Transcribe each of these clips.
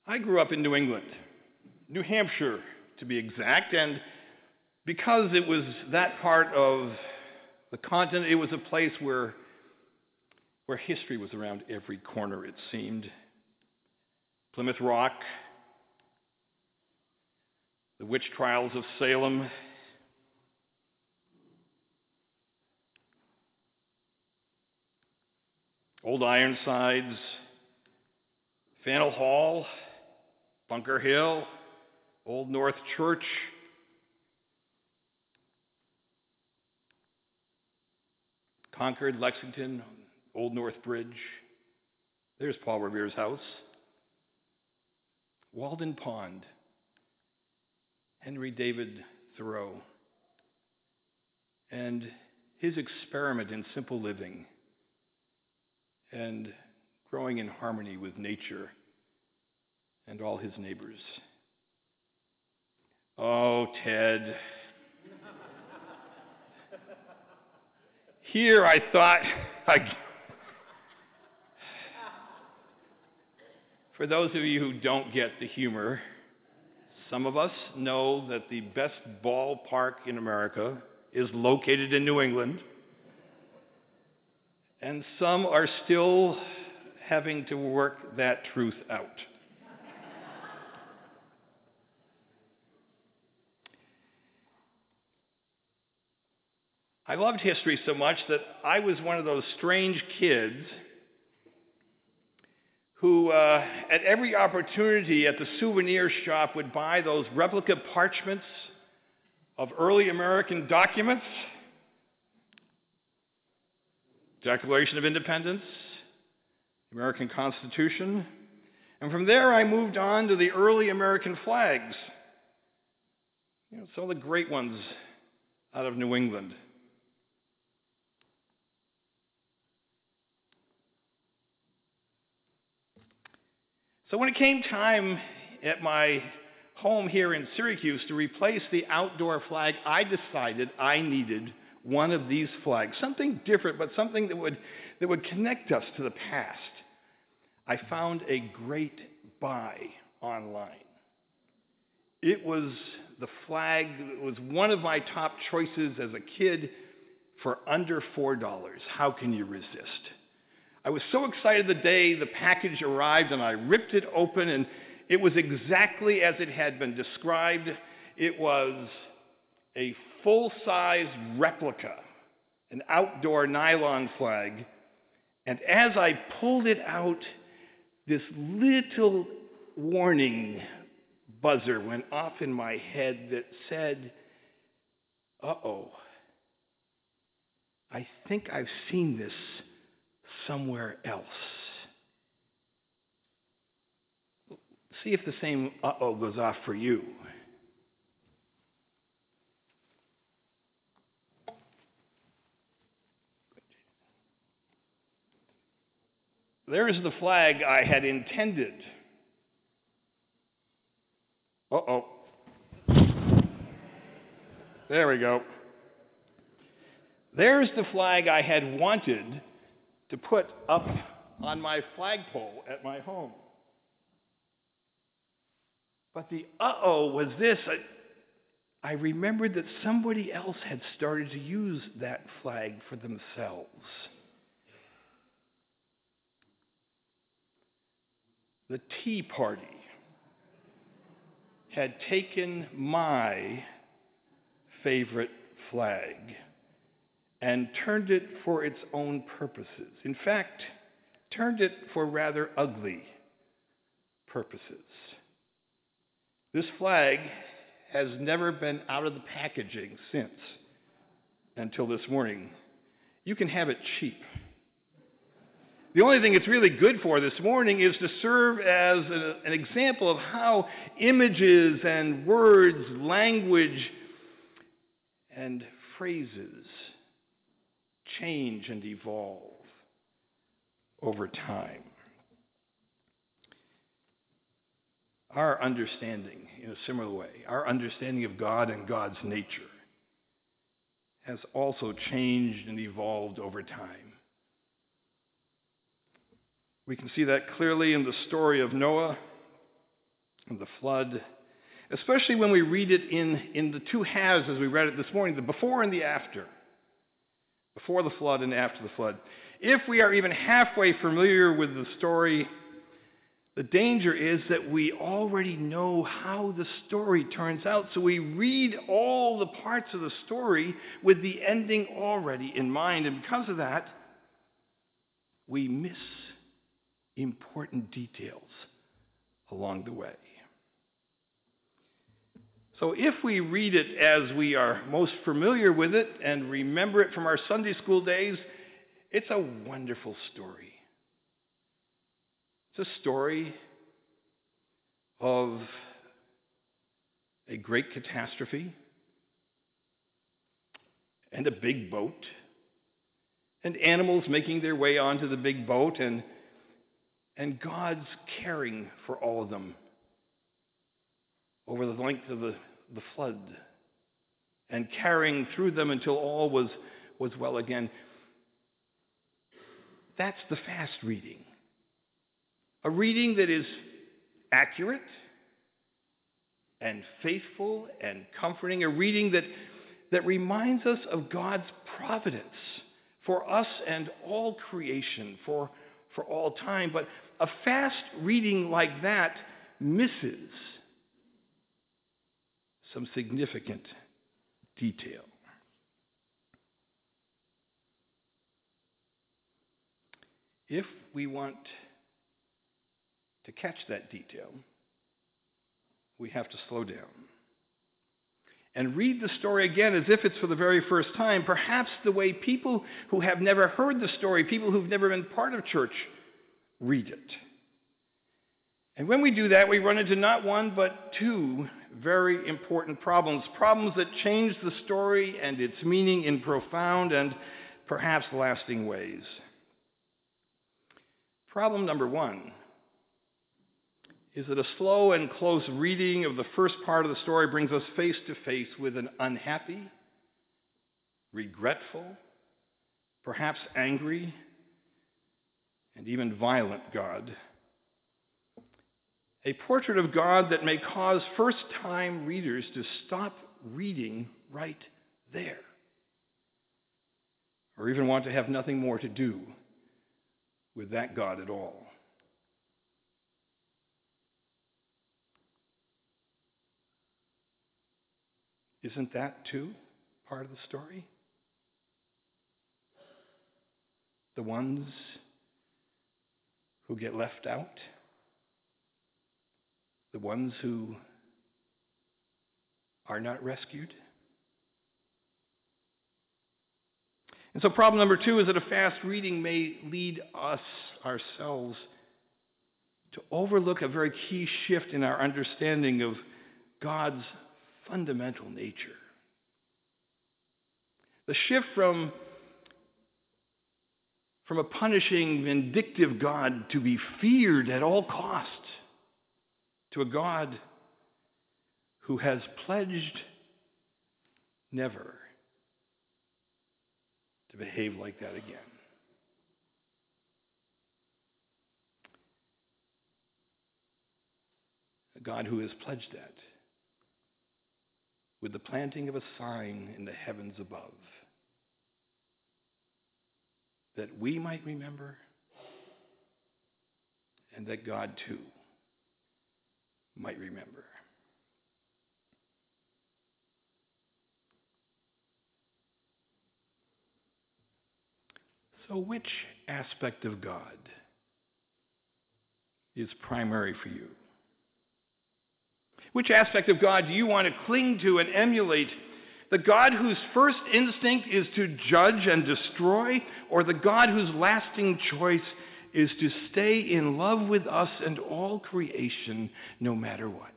I grew up in New England, New Hampshire to be exact, and because it was that part of the continent, it was a place where history was around every corner, it seemed. Plymouth Rock, the witch trials of Salem, Old Ironsides, Faneuil Hall, Bunker Hill, Old North Church, Concord, Lexington, Old North Bridge. There's Paul Revere's house. Walden Pond, Henry David Thoreau, and his experiment in simple living and growing in harmony with nature and all his neighbors. Oh, Ted. Here I thought, for those of you who don't get the humor, some of us know that the best ballpark in America is located in New England, and some are still having to work that truth out. I loved history so much that I was one of those strange kids who, at every opportunity at the souvenir shop, would buy those replica parchments of early American documents, Declaration of Independence, American Constitution, and from there I moved on to the early American flags, some of the great ones out of New England. So when it came time at my home here in Syracuse to replace the outdoor flag, I decided I needed one of these flags, something different, but something that would connect us to the past. I found a great buy online. It was the flag that was one of my top choices as a kid for under $4. How can you resist? I was so excited the day the package arrived, and I ripped it open, and it was exactly as it had been described. It was a full-size replica, an outdoor nylon flag. And as I pulled it out, this little warning buzzer went off in my head that said, uh-oh, I think I've seen this somewhere else. See if the same uh-oh goes off for you. There is the flag I had intended. Uh-oh. There we go. There's the flag I had wanted to put up on my flagpole at my home. But the uh-oh was this. I remembered that somebody else had started to use that flag for themselves. The Tea Party had taken my favorite flag and turned it for its own purposes. In fact, turned it for rather ugly purposes. This flag has never been out of the packaging since, until this morning. You can have it cheap. The only thing it's really good for this morning is to serve as an example of how images and words, language, and phrases change and evolve over time. Our understanding, in a similar way, our understanding of God and God's nature has also changed and evolved over time. We can see that clearly in the story of Noah and the flood, especially when we read it in the two halves as we read it this morning, the before and the after. Before the flood and after the flood. If we are even halfway familiar with the story, the danger is that we already know how the story turns out. So we read all the parts of the story with the ending already in mind. And because of that, we miss important details along the way. So if we read it as we are most familiar with it and remember it from our Sunday school days, it's a wonderful story. It's a story of a great catastrophe and a big boat and animals making their way onto the big boat and God's caring for all of them over the length of the flood and carrying through them until all was well again. That's the fast reading. A reading that is accurate and faithful and comforting. A reading that reminds us of God's providence for us and all creation, for all time. But a fast reading like that misses some significant detail. If we want to catch that detail, we have to slow down and read the story again as if it's for the very first time, perhaps the way people who have never heard the story, people who've never been part of church, read it. And when we do that, we run into not one but two very important problems that change the story and its meaning in profound and perhaps lasting ways. Problem number one is that a slow and close reading of the first part of the story brings us face to face with an unhappy, regretful, perhaps angry, and even violent God. A portrait of God that may cause first-time readers to stop reading right there, or even want to have nothing more to do with that God at all. Isn't that, too, part of the story? The ones who get left out? The ones who are not rescued? And so problem number two is that a fast reading may lead us ourselves to overlook a very key shift in our understanding of God's fundamental nature. The shift from a punishing, vindictive God to be feared at all costs to a God who has pledged never to behave like that again. A God who has pledged that with the planting of a sign in the heavens above, that we might remember, and that God too might remember. So which aspect of God is primary for you? Which aspect of God do you want to cling to and emulate? The God whose first instinct is to judge and destroy, or the God whose lasting choice is to stay in love with us and all creation no matter what?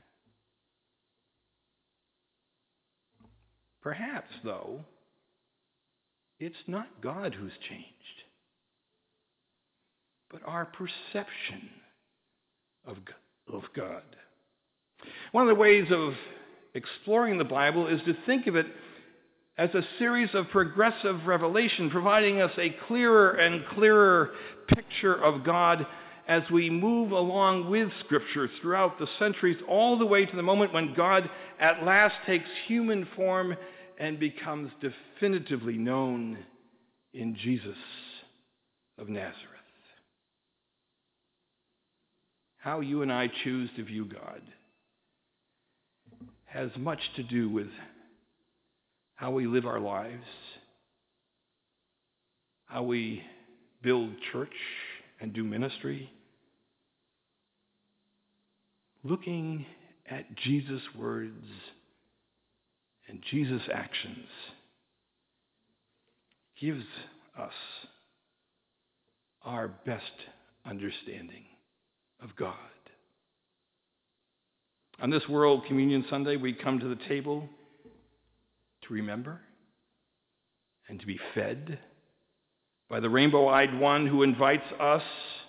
Perhaps, though, it's not God who's changed, but our perception of God. One of the ways of exploring the Bible is to think of it as a series of progressive revelation, providing us a clearer and clearer picture of God as we move along with Scripture throughout the centuries, all the way to the moment when God at last takes human form and becomes definitively known in Jesus of Nazareth. How you and I choose to view God has much to do with how we live our lives, how we build church and do ministry. Looking at Jesus' words and Jesus' actions gives us our best understanding of God. On this World Communion Sunday, we come to the table to remember and to be fed by the rainbow-eyed one who invites us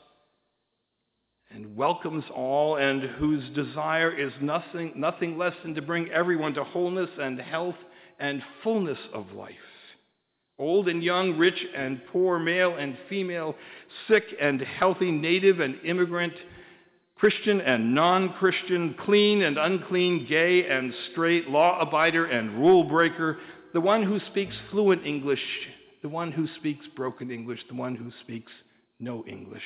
and welcomes all, and whose desire is nothing less than to bring everyone to wholeness and health and fullness of life. Old and young, rich and poor, male and female, sick and healthy, native and immigrant, Christian and non-Christian, clean and unclean, gay and straight, law-abider and rule-breaker, the one who speaks fluent English, the one who speaks broken English, the one who speaks no English,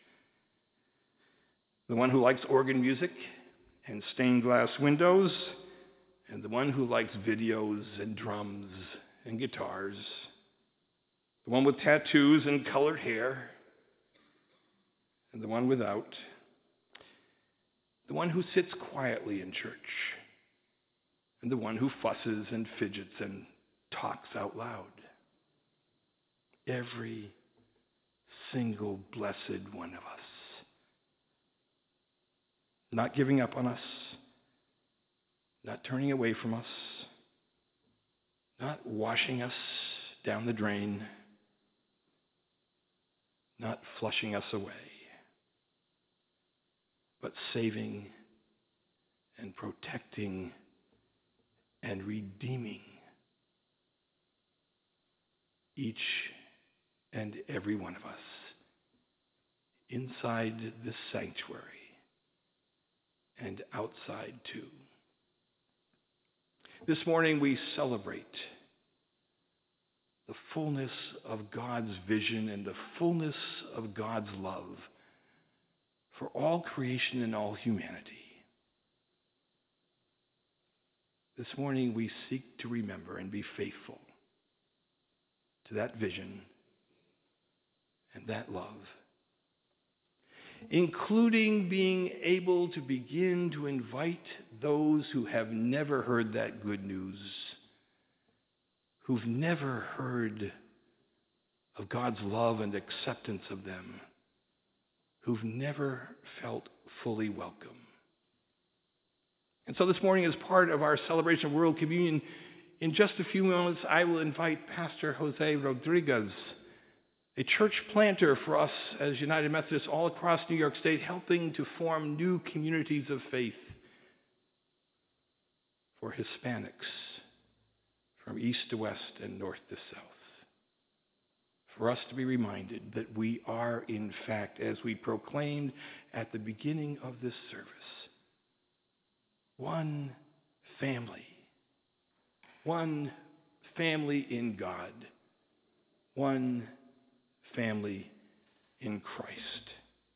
the one who likes organ music and stained glass windows, and the one who likes videos and drums and guitars, the one with tattoos and colored hair, and the one without, the one who sits quietly in church, and the one who fusses and fidgets and talks out loud. Every single blessed one of us. Not giving up on us, not turning away from us, not washing us down the drain, not flushing us away, but saving and protecting and redeeming each and every one of us inside this sanctuary and outside too. This morning we celebrate the fullness of God's vision and the fullness of God's love for all creation and all humanity. This morning we seek to remember and be faithful to that vision and that love, including being able to begin to invite those who have never heard that good news, who've never heard of God's love and acceptance of them, who've never felt fully welcome. And so this morning, as part of our celebration of World Communion, in just a few moments, I will invite Pastor Jose Rodriguez, a church planter for us as United Methodists all across New York State, helping to form new communities of faith for Hispanics from east to west and north to south. For us to be reminded that we are, in fact, as we proclaimed at the beginning of this service, one family in God, one family in Christ.